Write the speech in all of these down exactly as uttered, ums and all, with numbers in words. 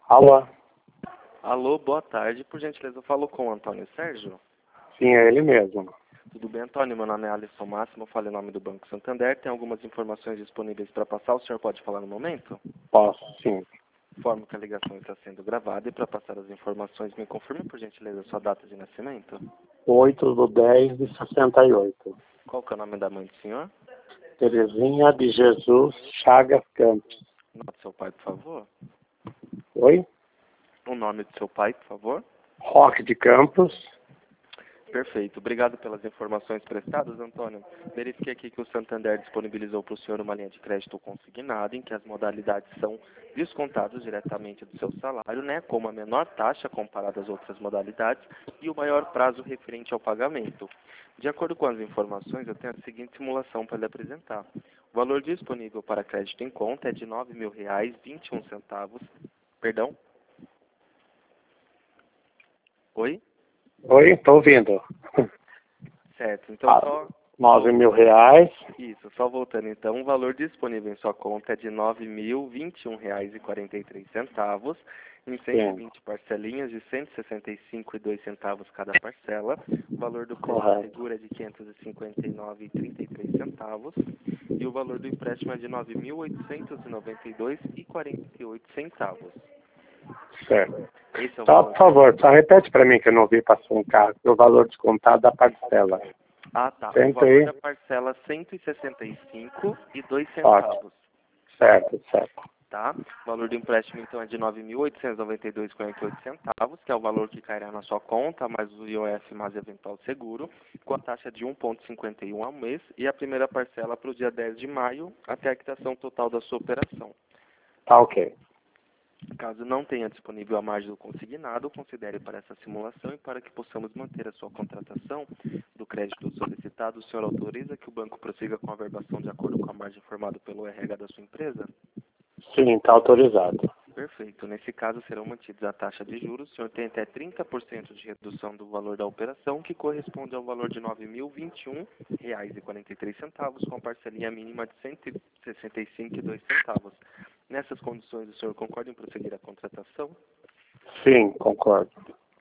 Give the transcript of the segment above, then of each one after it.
Alô? Alô, boa tarde. Por gentileza, eu falo com o Antônio Sérgio. Sim, é ele mesmo. Tudo bem, Antônio? Meu nome é Alisson Máximo, eu falo em nome do Banco Santander. Tem algumas informações disponíveis para passar. O senhor pode falar no momento? Posso, sim. Informo que a ligação está sendo gravada e para passar as informações, me confirme, por gentileza, a sua data de nascimento. oito do dez de sessenta e oito. Qual que é o nome da mãe do senhor? Terezinha de Jesus Chagas Campos. O nome do seu pai, por favor. Oi? O nome do seu pai, por favor. Roque de Campos. Perfeito. Obrigado pelas informações prestadas, Antônio. Verifiquei aqui que o Santander disponibilizou para o senhor uma linha de crédito consignada, em que as modalidades são descontadas diretamente do seu salário, né, com uma menor taxa comparada às outras modalidades e o maior prazo referente ao pagamento. De acordo com as informações, eu tenho a seguinte simulação para lhe apresentar. O valor disponível para crédito em conta é de nove mil reais e vinte e um centavos. Perdão? Oi? Oi, estou ouvindo. Certo, então Ah, só... nove mil reais. Isso, só voltando então, o valor disponível em sua conta é de nove mil e vinte e um reais e quarenta e três centavos, em cento e vinte parcelinhas de cento e sessenta e cinco reais e dois centavos cada parcela. O valor do crédito Correto. seguro é de quinhentos e cinquenta e nove reais e trinta e três centavos e o valor do empréstimo é de nove mil oitocentos e noventa e dois reais e quarenta e oito centavos. Certo. Esse é o Só, valor. por favor, só repete para mim que eu não vi passar um carro. O valor descontado da parcela. Ah, tá. O Cento valor e- da parcela cento e sessenta e cinco reais e dois Ótimo. centavos. Certo, certo. Tá? O valor do empréstimo, então, é de nove mil oitocentos e noventa e dois reais e quarenta e oito centavos, que é o valor que cairá na sua conta, mais o I O F mais eventual seguro, com a taxa de um vírgula cinquenta e um ao mês, e a primeira parcela para o dia dez de maio, até a quitação total da sua operação. Tá ok. Caso não tenha disponível a margem do consignado, considere para essa simulação e para que possamos manter a sua contratação do crédito solicitado, o senhor autoriza que o banco prossiga com a verbação de acordo com a margem informada pelo R H da sua empresa? Sim, está autorizado. Perfeito. Nesse caso, serão mantidos a taxa de juros. O senhor tem até trinta por cento de redução do valor da operação, que corresponde ao valor de nove mil e vinte e um reais e quarenta e três centavos, com parcelinha mínima de cento e sessenta e cinco reais e dois centavos. Nessas condições, o senhor concorda em prosseguir a contratação? Sim, concordo.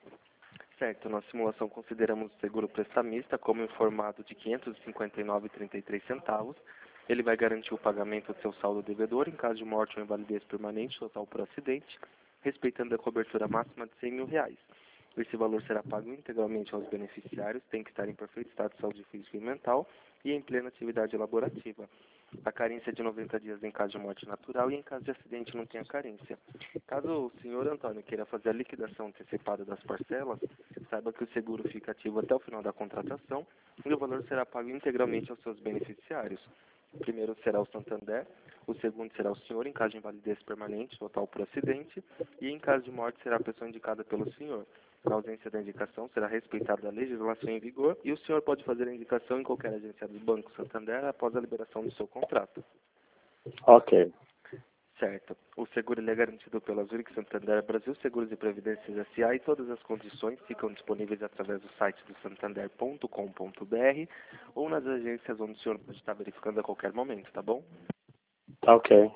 Certo. Na simulação, consideramos o seguro prestamista como informado de quinhentos e cinquenta e nove reais e trinta e três centavos. Ele vai garantir o pagamento do seu saldo devedor em caso de morte ou invalidez permanente total por acidente, respeitando a cobertura máxima de cem mil reais. Esse valor será pago integralmente aos beneficiários, tem que estar em perfeito estado de saúde física e mental e em plena atividade laborativa. A carência é de noventa dias em caso de morte natural e em caso de acidente não tenha carência. Caso o senhor Antônio queira fazer a liquidação antecipada das parcelas, saiba que o seguro fica ativo até o final da contratação e o valor será pago integralmente aos seus beneficiários. O primeiro será o Santander, o segundo será o senhor em caso de invalidez permanente total por acidente e em caso de morte será a pessoa indicada pelo senhor. Na ausência da indicação, será respeitada a legislação em vigor e o senhor pode fazer a indicação em qualquer agência do Banco Santander após a liberação do seu contrato. Ok. Certo. O seguro ele é garantido pela Zurich Santander Brasil Seguros e Previdências S A e todas as condições ficam disponíveis através do site do santander ponto com ponto br ou nas agências onde o senhor pode estar verificando a qualquer momento, tá bom? Tá ok.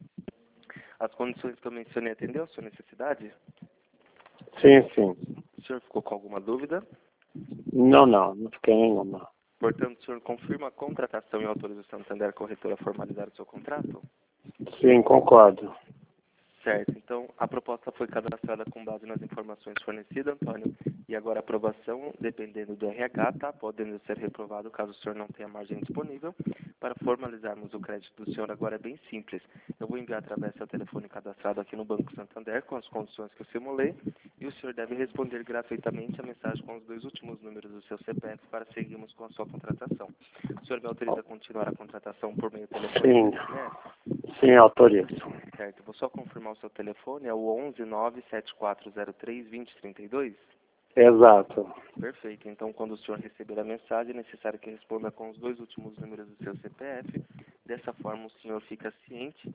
As condições que eu mencionei atendeu a sua necessidade? Sim, sim. O senhor ficou com alguma dúvida? Não, não, não fiquei nenhuma. Portanto, o senhor confirma a contratação e autoriza o Santander Corretora a formalizar o seu contrato? Sim, concordo. Certo. Então, a proposta foi cadastrada com base nas informações fornecidas, Antônio. E agora a aprovação, dependendo do R H, tá? Podendo ser reprovado caso o senhor não tenha margem disponível. Para formalizarmos o crédito do senhor, agora é bem simples. Eu vou enviar através do seu telefone cadastrado aqui no Banco Santander com as condições que eu simulei. E o senhor deve responder gratuitamente a mensagem com os dois últimos números do seu C P F para seguirmos com a sua contratação. O senhor me autoriza a continuar a contratação por meio telefônico Sim. e S M S? Sim, autorizo. Certo, vou só confirmar o seu telefone, é o onze nove sete quatro zero três dois zero três dois? Exato. Perfeito, então quando o senhor receber a mensagem, é necessário que responda com os dois últimos números do seu C P F. Dessa forma o senhor fica ciente.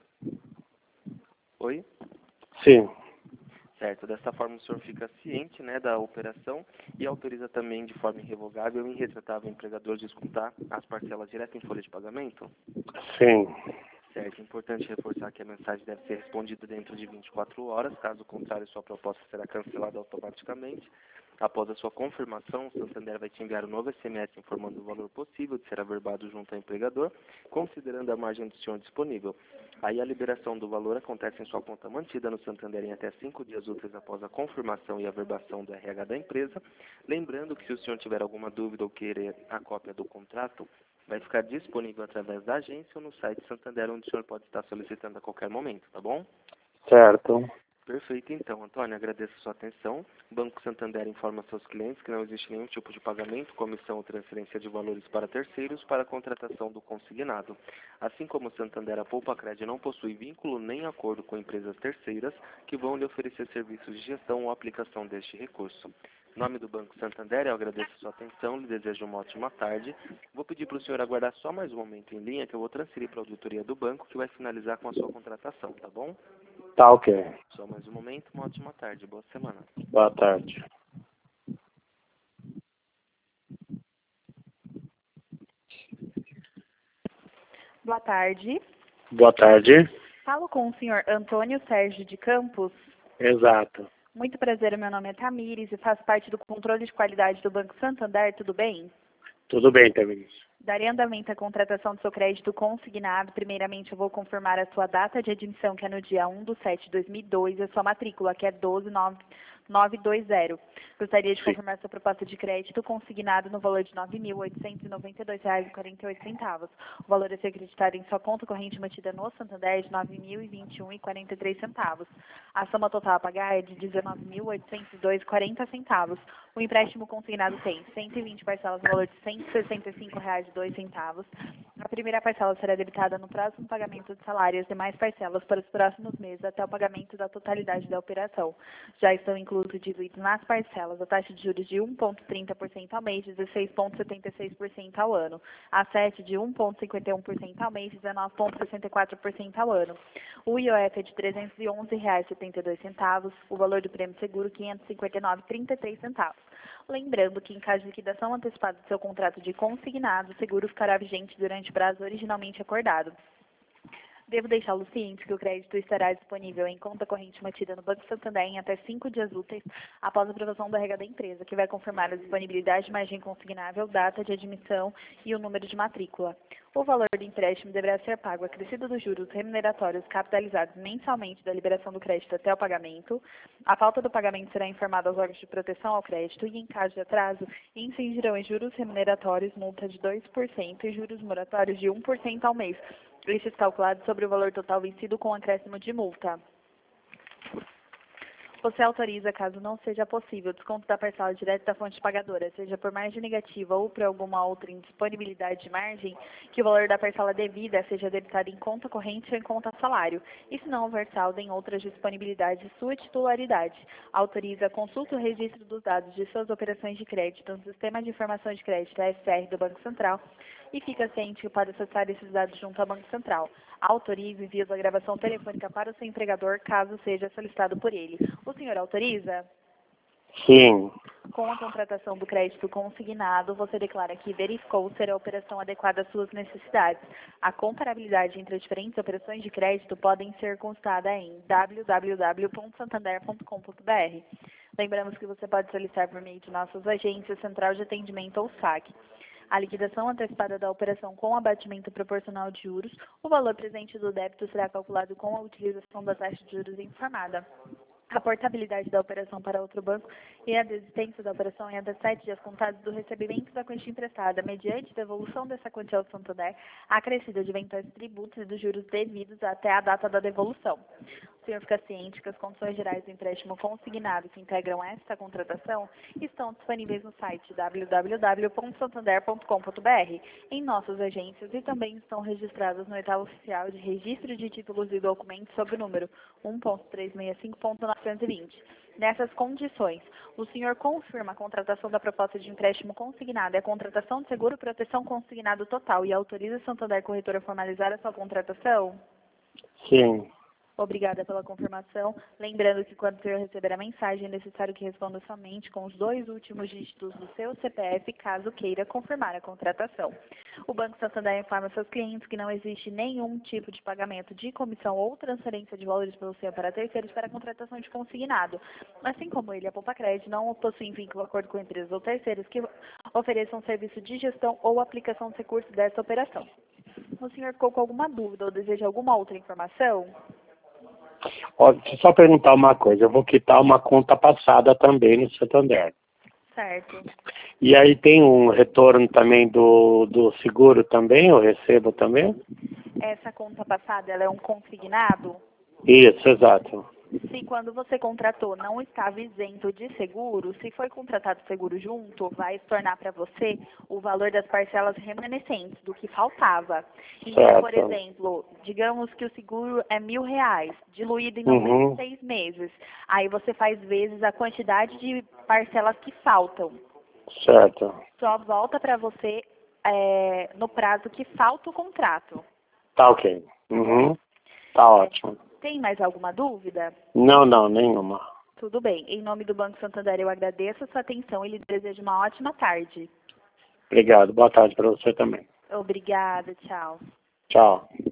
Oi? Sim. Certo, dessa forma o senhor fica ciente, né, da operação e autoriza também de forma irrevogável e irretratável o empregador descontar as parcelas direto em folha de pagamento? Sim. Certo, é importante reforçar que a mensagem deve ser respondida dentro de vinte e quatro horas, caso contrário, sua proposta será cancelada automaticamente. Após a sua confirmação, o Santander vai te enviar um novo S M S informando o valor possível de ser averbado junto ao empregador, considerando a margem do senhor disponível. Aí a liberação do valor acontece em sua conta mantida no Santander em até cinco dias úteis após a confirmação e averbação do R H da empresa. Lembrando que se o senhor tiver alguma dúvida ou querer a cópia do contrato, vai ficar disponível através da agência ou no site Santander, onde o senhor pode estar solicitando a qualquer momento, tá bom? Certo. Perfeito, então, Antônio, agradeço a sua atenção. O Banco Santander informa seus clientes que não existe nenhum tipo de pagamento, comissão ou transferência de valores para terceiros para a contratação do consignado. Assim como o Santander, a Poupa Cred não possui vínculo nem acordo com empresas terceiras que vão lhe oferecer serviços de gestão ou aplicação deste recurso. Em nome do Banco Santander, eu agradeço a sua atenção, lhe desejo uma ótima tarde. Vou pedir para o senhor aguardar só mais um momento em linha, que eu vou transferir para a auditoria do banco, que vai finalizar com a sua contratação, tá bom? Tá ok. Só mais um momento, uma ótima tarde, boa semana. Boa tarde. Boa tarde. Boa tarde. Falo com o senhor Antônio Sérgio de Campos. Exato. Muito prazer, meu nome é Tamires e faço parte do controle de qualidade do Banco Santander, tudo bem? Tudo bem, Tamires. Darei andamento à contratação do seu crédito consignado. Primeiramente, eu vou confirmar a sua data de admissão, que é no dia um de sete de dois mil e dois, e a sua matrícula, que é doze nove nove dois zero. Gostaria de Sim. confirmar sua proposta de crédito consignado no valor de nove mil oitocentos e noventa e dois reais e quarenta e oito centavos. O valor a ser acreditado em sua conta corrente mantida no Santander é de nove mil e vinte e um reais e quarenta e três centavos. A soma total a pagar é de dezenove mil oitocentos e dois reais e quarenta centavos. O empréstimo consignado tem cento e vinte parcelas no valor de cento e sessenta e cinco reais e dois centavos. A primeira parcela será debitada no próximo pagamento de salário e as demais parcelas para os próximos meses até o pagamento da totalidade da operação. Já estão incluídos diluídos nas parcelas a taxa de juros de um vírgula trinta por cento ao mês e dezesseis vírgula setenta e seis por cento ao ano. A sete de um vírgula cinquenta e um por cento ao mês e dezenove vírgula sessenta e quatro por cento ao ano. O I O F é de trezentos e onze reais e setenta e dois centavos. O valor do prêmio seguro quinhentos e cinquenta e nove reais e trinta e três centavos. Lembrando que, em caso de liquidação antecipada do seu contrato de consignado, o seguro ficará vigente durante o prazo originalmente acordado. Devo deixá-lo ciente que o crédito estará disponível em conta corrente mantida no Banco Santander em até cinco dias úteis após a aprovação do R H da empresa, que vai confirmar a disponibilidade de margem consignável, data de admissão e o número de matrícula. O valor do empréstimo deverá ser pago acrescido dos juros remuneratórios capitalizados mensalmente da liberação do crédito até o pagamento. A falta do pagamento será informada aos órgãos de proteção ao crédito e, em caso de atraso, incidirão em juros remuneratórios, multa de dois por cento e juros moratórios de um por cento ao mês. Estes calculados sobre o valor total vencido com acréscimo de multa. Você autoriza, caso não seja possível, o desconto da parcela direto da fonte pagadora, seja por margem negativa ou por alguma outra indisponibilidade de margem, que o valor da parcela devida seja debitado em conta corrente ou em conta salário, e se não houver saldo em outras disponibilidades de sua titularidade. Autoriza a consulta e o registro dos dados de suas operações de crédito no Sistema de Informação de Crédito, S R, do Banco Central, e fica ciente que pode acessar esses dados junto ao Banco Central. Autoriza o envio da gravação telefônica para o seu empregador, caso seja solicitado por ele. O senhor autoriza? Sim. Com a contratação do crédito consignado, você declara que verificou ser a operação adequada às suas necessidades. A comparabilidade entre as diferentes operações de crédito podem ser consultada em w w w ponto santander ponto com ponto b r. Lembramos que você pode solicitar por meio de nossas agências, Central de Atendimento ou S A C. A liquidação antecipada da operação com abatimento proporcional de juros, o valor presente do débito será calculado com a utilização da taxa de juros informada. A portabilidade da operação para outro banco e a desistência da operação em até sete dias contados do recebimento da quantia emprestada, mediante devolução dessa quantia ao Santander, acrescida de eventuais tributos e dos juros devidos até a data da devolução. O senhor fica ciente que as condições gerais do empréstimo consignado que integram esta contratação estão disponíveis no site w w w ponto santander ponto com ponto b r, em nossas agências, e também estão registradas no edital oficial de registro de títulos e documentos sob o número um ponto trezentos e sessenta e cinco ponto novecentos e vinte. Nessas condições, o senhor confirma a contratação da proposta de empréstimo consignado e a contratação de seguro proteção consignado total e autoriza a Santander Corretora a formalizar a sua contratação? Sim. Obrigada pela confirmação. Lembrando que quando o senhor receber a mensagem, é necessário que responda somente com os dois últimos dígitos do seu C P F, caso queira confirmar a contratação. O Banco Santander informa seus clientes que não existe nenhum tipo de pagamento de comissão ou transferência de valores pelo senhor para terceiros para a contratação de consignado. Assim como ele, a Poupa Crédito não possui vínculo ou acordo com empresas ou terceiros que ofereçam serviço de gestão ou aplicação de recursos dessa operação. O senhor ficou com alguma dúvida ou deseja alguma outra informação? Ó, deixa eu só perguntar uma coisa. Eu vou quitar uma conta passada também no Santander. Certo. E aí tem um retorno também do, do seguro também? Eu recebo também? Essa conta passada, ela é um consignado? Isso, exato. Se quando você contratou não estava isento de seguro, se foi contratado seguro junto, vai se tornar para você o valor das parcelas remanescentes, do que faltava. Então, Certo. por exemplo, digamos que o seguro é mil reais, diluído em Uhum. noventa e seis meses. Aí você faz vezes a quantidade de parcelas que faltam. Certo. Só volta para você é, no prazo que falta o contrato. Tá ok. Uhum. Tá ótimo. Tem mais alguma dúvida? Não, não, nenhuma. Tudo bem. Em nome do Banco Santander, eu agradeço a sua atenção e lhe desejo uma ótima tarde. Obrigado. Boa tarde para você também. Obrigada. Tchau. Tchau.